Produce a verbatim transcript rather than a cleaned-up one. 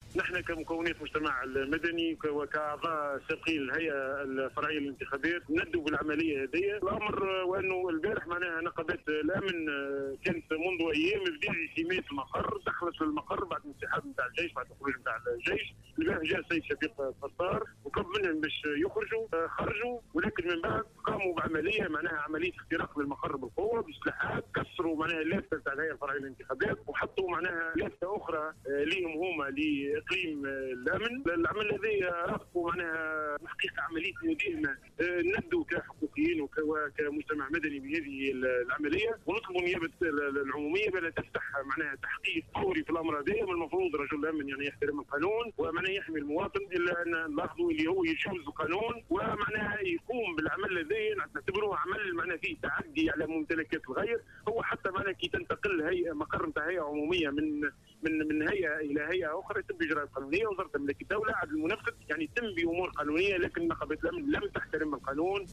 نحن كمكونات مجتمع المدني وكأعضاء سابقين الهيئة الفرعية للانتخابات ندوا بالعملية هذه الأمر، وأنه البارح معناها نقابات الأمن كانت منذ أيام بدأ اعتماد المقر، دخلت للمقر بعد انسحاب نتاع الجيش، بعد الخروج نتاع الجيش. البارح جاء السيد شفيق الفطار وطلب منهم باش يخرجوا، خرجوا، ولكن من بعد قاموا بعملية معناها عملية اختراق للمقر بالقوة بسلاحات، كسروا معناها اللافتة نتاع الهيئة الفرعية للانتخابات وحطوا معناها لافتة أخرى ليهم هما لإقليم الأمن. العمل الذي رافقوا معناها تحقيق عملية مداهمة، ندوا كحقوقيين وكمجتمع مدني بهذه العملية، ونطلبوا النيابة العمومية بأن تفتح معناها تحقيق فوري في الأمر هذا. من المفروض رجل الأمن يعني يحترم القانون ومعناها يحمي المواطن، إلا أن نلاحظوا اللي هو يجوز القانون ومعناها يقوم بالعمل الذي نعتبروه عمل معناها فيه تعدي على ممتلكات الغير. هو حتى معناها كي تنتقل هيئة مقر نتاع هيئة عمومية من من من هيئه الى هيئه اخرى يتم باجراء قانونيه. وزاره الملك الدوله عدل المنفذ يعني تم بامور قانونيه، لكن نقابه الامن لم تحترم القانون.